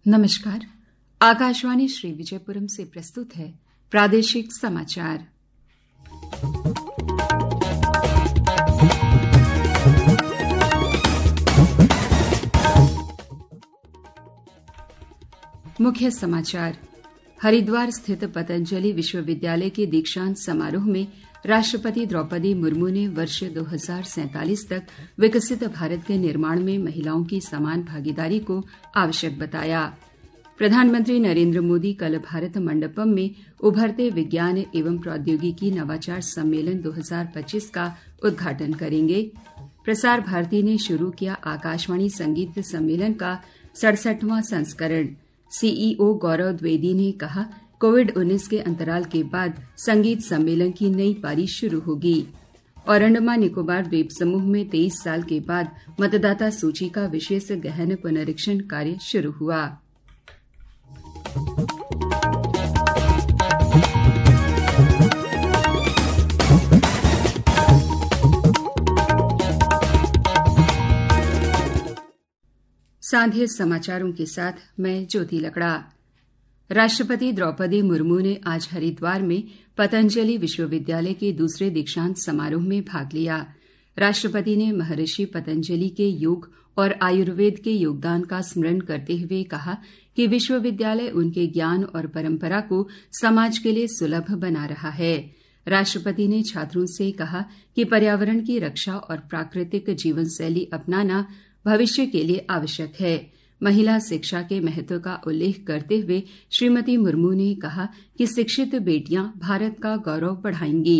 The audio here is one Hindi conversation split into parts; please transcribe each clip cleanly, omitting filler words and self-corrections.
नमस्कार। आकाशवाणी श्री विजयपुरम से प्रस्तुत है प्रादेशिक समाचार। मुख्य समाचार। हरिद्वार स्थित पतंजलि विश्वविद्यालय के दीक्षांत समारोह में राष्ट्रपति द्रौपदी मुर्मू ने वर्ष 2047 तक विकसित भारत के निर्माण में महिलाओं की समान भागीदारी को आवश्यक बताया। प्रधानमंत्री नरेंद्र मोदी कल भारत मंडपम में उभरते विज्ञान एवं प्रौद्योगिकी नवाचार सम्मेलन 2025 का उद्घाटन करेंगे। प्रसार भारती ने शुरू किया आकाशवाणी संगीत सम्मेलन का 67वां संस्करण। सीईओ गौरव द्विवेदी ने कहा, कोविड-19 के अंतराल के बाद संगीत सम्मेलन की नई पारी शुरू होगी। और अंडमान निकोबार द्वीप समूह में 23 साल के बाद मतदाता सूची का विशेष गहन पुनरीक्षण कार्य शुरू हुआ। साझे समाचारों के साथ मैं ज्योति लकड़ा। राष्ट्रपति द्रौपदी मुर्मू ने आज हरिद्वार में पतंजलि विश्वविद्यालय के दूसरे दीक्षांत समारोह में भाग लिया। राष्ट्रपति ने महर्षि पतंजलि के योग और आयुर्वेद के योगदान का स्मरण करते हुए कहा कि विश्वविद्यालय उनके ज्ञान और परंपरा को समाज के लिए सुलभ बना रहा है। राष्ट्रपति ने छात्रों से कहा कि पर्यावरण की रक्षा और प्राकृतिक जीवन शैली अपनाना भविष्य के लिए आवश्यक है। महिला शिक्षा के महत्व का उल्लेख करते हुए श्रीमती मुर्मू ने कहा कि शिक्षित बेटियां भारत का गौरव बढ़ाएंगी।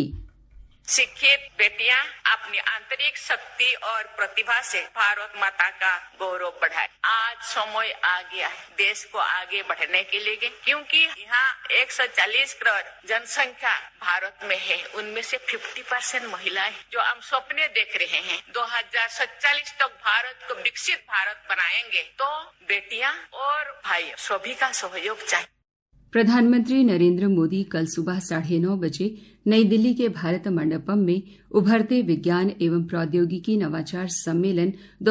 शिक्षित बेटियां अपनी आंतरिक शक्ति और प्रतिभा से भारत माता का गौरव बढ़ाए। आज समय आ गया है देश को आगे बढ़ने के लिए, क्योंकि यहाँ 140 करोड़ जनसंख्या भारत में है। उनमें से 50% महिलाएं जो हम सपने देख रहे हैं 2047 तक भारत को विकसित भारत बनाएंगे, तो बेटियां और भाई सभी का सहयोग चाहिए। प्रधानमंत्री नरेंद्र मोदी कल सुबह 9:30 बजे नई दिल्ली के भारत मंडपम में उभरते विज्ञान एवं प्रौद्योगिकी नवाचार सम्मेलन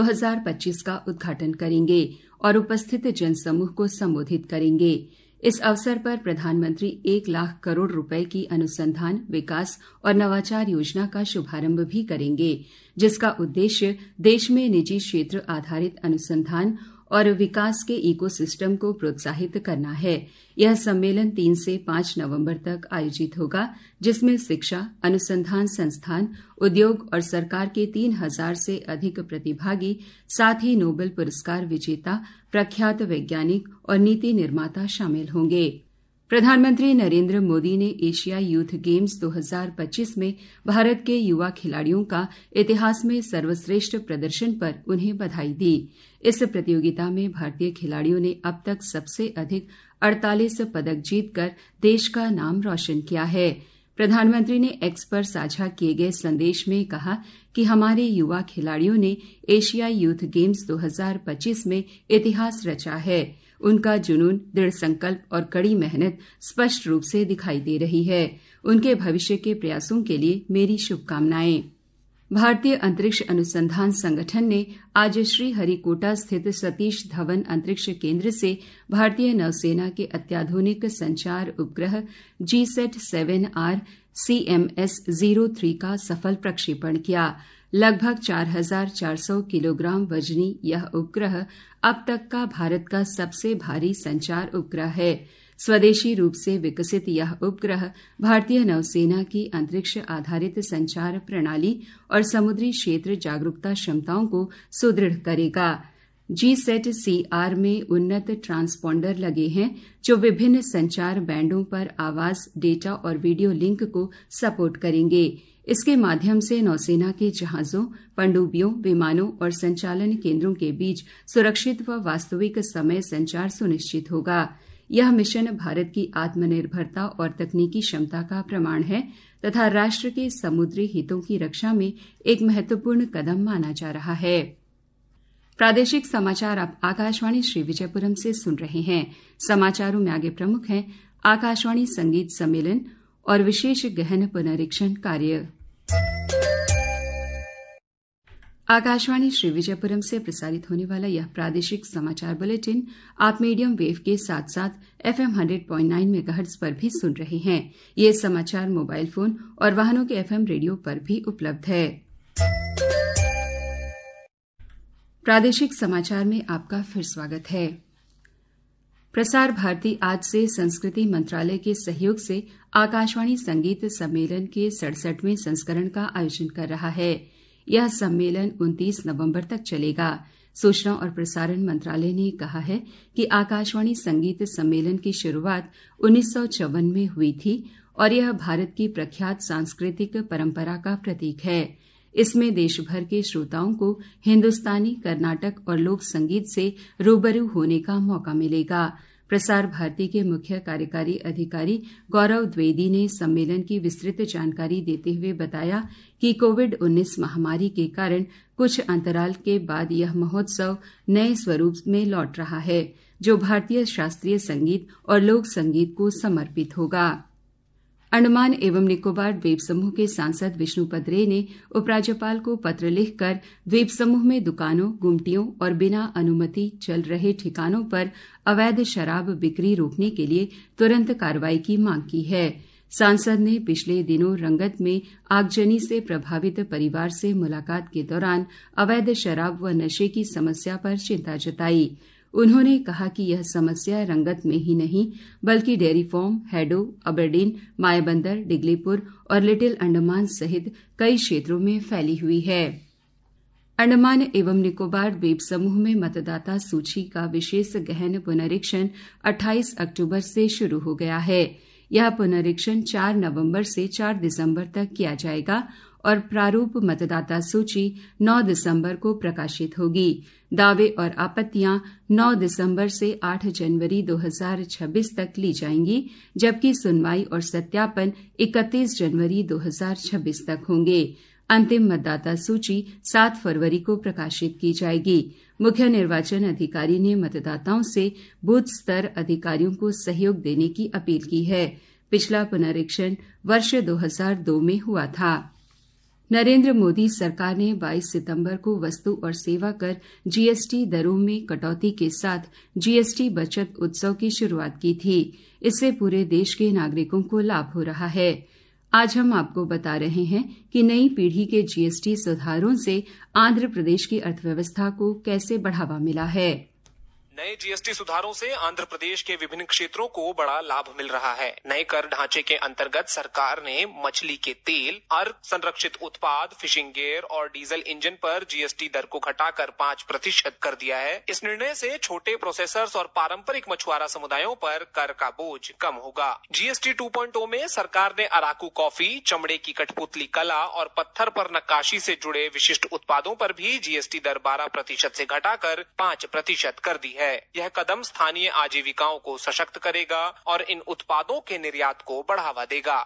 2025 का उद्घाटन करेंगे और उपस्थित जनसमूह को संबोधित करेंगे। इस अवसर पर प्रधानमंत्री 1 लाख करोड़ रुपए की अनुसंधान, विकास और नवाचार योजना का शुभारंभ भी करेंगे, जिसका उद्देश्य देश में निजी क्षेत्र आधारित अनुसंधान और विकास के इकोसिस्टम को प्रोत्साहित करना है। यह सम्मेलन 3 से 5 नवंबर तक आयोजित होगा, जिसमें शिक्षा, अनुसंधान संस्थान, उद्योग और सरकार के 3000 से अधिक प्रतिभागी, साथ ही नोबेल पुरस्कार विजेता, प्रख्यात वैज्ञानिक और नीति निर्माता शामिल होंगे। प्रधानमंत्री नरेंद्र मोदी ने एशियाई यूथ गेम्स 2025 में भारत के युवा खिलाड़ियों का इतिहास में सर्वश्रेष्ठ प्रदर्शन पर उन्हें बधाई दी। इस प्रतियोगिता में भारतीय खिलाड़ियों ने अब तक सबसे अधिक 48 पदक जीतकर देश का नाम रोशन किया है। प्रधानमंत्री ने एक्स पर साझा किए गए संदेश में कहा कि हमारे युवा खिलाड़ियों ने एशियाई यूथ गेम्स 2025 में इतिहास रचा है। उनका जुनून, दृढ़ संकल्प और कड़ी मेहनत स्पष्ट रूप से दिखाई दे रही है। उनके भविष्य के प्रयासों के लिए मेरी शुभकामनाएं। भारतीय अंतरिक्ष अनुसंधान संगठन ने आज श्रीहरिकोटा स्थित सतीश धवन अंतरिक्ष केंद्र से भारतीय नौसेना के अत्याधुनिक संचार उपग्रह GSAT-7R CMS-03 का सफल प्रक्षेपण किया। लगभग 4400 किलोग्राम वजनी यह उपग्रह अब तक का भारत का सबसे भारी संचार उपग्रह है। स्वदेशी रूप से विकसित यह उपग्रह भारतीय नौसेना की अंतरिक्ष आधारित संचार प्रणाली और समुद्री क्षेत्र जागरूकता क्षमताओं को सुदृढ़ करेगा। GSAT-CR में उन्नत ट्रांसपॉन्डर लगे हैं, जो विभिन्न संचार बैंडों पर आवाज, डेटा और वीडियो लिंक को सपोर्ट करेंगे। इसके माध्यम से नौसेना के जहाजों, पनडुब्बियों, विमानों और संचालन केंद्रों के बीच सुरक्षित व वास्तविक समय संचार सुनिश्चित होगा। यह मिशन भारत की आत्मनिर्भरता और तकनीकी क्षमता का प्रमाण है तथा राष्ट्र के समुद्री हितों की रक्षा में एक महत्वपूर्ण कदम माना जा रहा है। प्रादेशिक समाचार आप आकाशवाणी श्री विजयपुरम से सुन रहे हैं। समाचारों में आगे प्रमुख हैं आकाशवाणी संगीत सम्मेलन और विशेष गहन पुनरीक्षण कार्य। आकाशवाणी श्री विजयपुरम से प्रसारित होने वाला यह प्रादेशिक समाचार बुलेटिन आप मीडियम वेव के साथ साथ FM 100.9 मेगाहर्ट्ज पर भी सुन रहे हैं। ये समाचार मोबाइल फोन और वाहनों के FM रेडियो पर भी उपलब्ध है। प्रादेशिक समाचार में आपका फिर स्वागत है। प्रसार भारती आज से संस्कृति मंत्रालय के सहयोग से आकाशवाणी संगीत सम्मेलन के 67वें संस्करण का आयोजन कर रहा है। यह सम्मेलन 29 नवंबर तक चलेगा। सूचना और प्रसारण मंत्रालय ने कहा है कि आकाशवाणी संगीत सम्मेलन की शुरुआत 1954 में हुई थी और यह भारत की प्रख्यात सांस्कृतिक परंपरा का प्रतीक है। इसमें देश भर के श्रोताओं को हिंदुस्तानी, कर्नाटक और लोक संगीत से रूबरू होने का मौका मिलेगा। प्रसार भारती के मुख्य कार्यकारी अधिकारी गौरव द्विवेदी ने सम्मेलन की विस्तृत जानकारी देते हुए बताया कि कोविड-19 महामारी के कारण कुछ अंतराल के बाद यह महोत्सव नए स्वरूप में लौट रहा है, जो भारतीय शास्त्रीय संगीत और लोक संगीत को समर्पित होगा। अंडमान एवं निकोबार द्वीप समूह के सांसद विष्णुपद रे ने उपराज्यपाल को पत्र लिखकर द्वीप समूह में दुकानों, गुमटियों और बिना अनुमति चल रहे ठिकानों पर अवैध शराब बिक्री रोकने के लिए तुरंत कार्रवाई की मांग की है। सांसद ने पिछले दिनों रंगत में आगजनी से प्रभावित परिवार से मुलाकात के दौरान अवैध शराब व नशे की समस्या पर चिंता जताई। उन्होंने कहा कि यह समस्या रंगत में ही नहीं बल्कि डेयरी फार्म, हैडो, अबरडीन, मायाबंदर, डिगलीपुर और लिटिल अंडमान सहित कई क्षेत्रों में फैली हुई है। अंडमान एवं निकोबार द्वीप समूह में मतदाता सूची का विशेष गहन पुनरीक्षण 28 अक्टूबर से शुरू हो गया है। यह पुनरीक्षण 4 नवंबर से 4 दिसंबर तक किया जाएगा और प्रारूप मतदाता सूची 9 दिसंबर को प्रकाशित होगी। दावे और आपत्तियां 9 दिसंबर से 8 जनवरी 2026 तक ली जाएंगी, जबकि सुनवाई और सत्यापन 31 जनवरी 2026 तक होंगे। अंतिम मतदाता सूची 7 फरवरी को प्रकाशित की जाएगी। मुख्य निर्वाचन अधिकारी ने मतदाताओं से बूथ स्तर अधिकारियों को सहयोग देने की अपील की है। पिछला पुनरीक्षण वर्ष 2002 में हुआ था। नरेंद्र मोदी सरकार ने 22 सितंबर को वस्तु और सेवा कर जीएसटी दरों में कटौती के साथ जीएसटी बचत उत्सव की शुरुआत की थी। इससे पूरे देश के नागरिकों को लाभ हो रहा है। आज हम आपको बता रहे हैं कि नई पीढ़ी के जीएसटी सुधारों से आंध्र प्रदेश की अर्थव्यवस्था को कैसे बढ़ावा मिला है। नए जीएसटी सुधारों से आंध्र प्रदेश के विभिन्न क्षेत्रों को बड़ा लाभ मिल रहा है। नए कर ढांचे के अंतर्गत सरकार ने मछली के तेल, अर्ध संरक्षित उत्पाद, फिशिंग गियर और डीजल इंजन पर जीएसटी दर को घटाकर 5% कर दिया है। इस निर्णय से छोटे प्रोसेसर्स और पारंपरिक मछुआरा समुदायों पर कर का बोझ कम होगा। जीएसटी 2.0 में सरकार ने अराकू कॉफी, चमड़े की कठपुतली कला और पत्थर पर नक्काशी से जुड़े विशिष्ट उत्पादों पर भी जीएसटी दर 12% से घटाकर 5% कर दी है। यह कदम स्थानीय आजीविकाओं को सशक्त करेगा और इन उत्पादों के निर्यात को बढ़ावा देगा।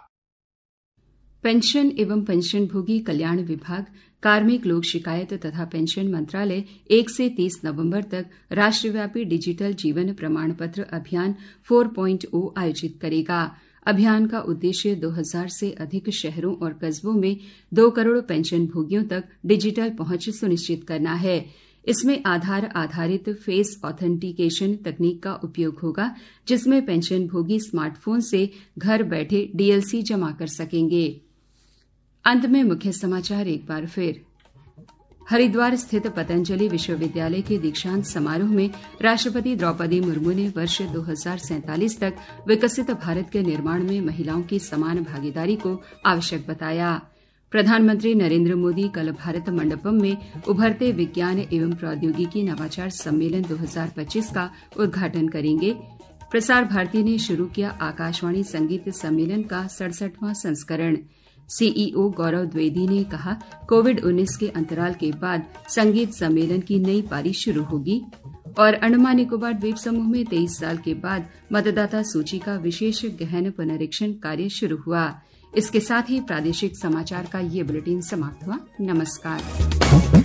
पेंशन एवं पेंशनभोगी कल्याण विभाग, कार्मिक लोक शिकायत तथा पेंशन मंत्रालय 1 से 30 नवंबर तक राष्ट्रव्यापी डिजिटल जीवन प्रमाण पत्र अभियान 4.0 आयोजित करेगा। अभियान का उद्देश्य 2000 से अधिक शहरों और कस्बों में 2 करोड़ पेंशनभोगियों तक डिजिटल पहुंच सुनिश्चित करना है। इसमें आधार आधारित फेस ऑथेंटिकेशन तकनीक का उपयोग होगा, जिसमें पेंशनभोगी स्मार्टफोन से घर बैठे डीएलसी जमा कर सकेंगे। अंत में मुख्य समाचार एक बार फिर। हरिद्वार स्थित पतंजलि विश्वविद्यालय के दीक्षांत समारोह में राष्ट्रपति द्रौपदी मुर्मू ने वर्ष 2047 तक विकसित भारत के निर्माण में महिलाओं की समान भागीदारी को आवश्यक बताया। प्रधानमंत्री नरेंद्र मोदी कल भारत मंडपम में उभरते विज्ञान एवं प्रौद्योगिकी नवाचार सम्मेलन 2025 का उद्घाटन करेंगे। प्रसार भारती ने शुरू किया आकाशवाणी संगीत सम्मेलन का 67वां संस्करण। सीईओ गौरव द्विवेदी ने कहा, कोविड-19 के अंतराल के बाद संगीत सम्मेलन की नई पारी शुरू होगी। और अंडमान निकोबार द्वीप समूह में 23 साल के बाद मतदाता सूची का विशेष गहन पुनरीक्षण कार्य शुरू हुआ। इसके साथ ही प्रादेशिक समाचार का ये बुलेटिन समाप्त हुआ। नमस्कार।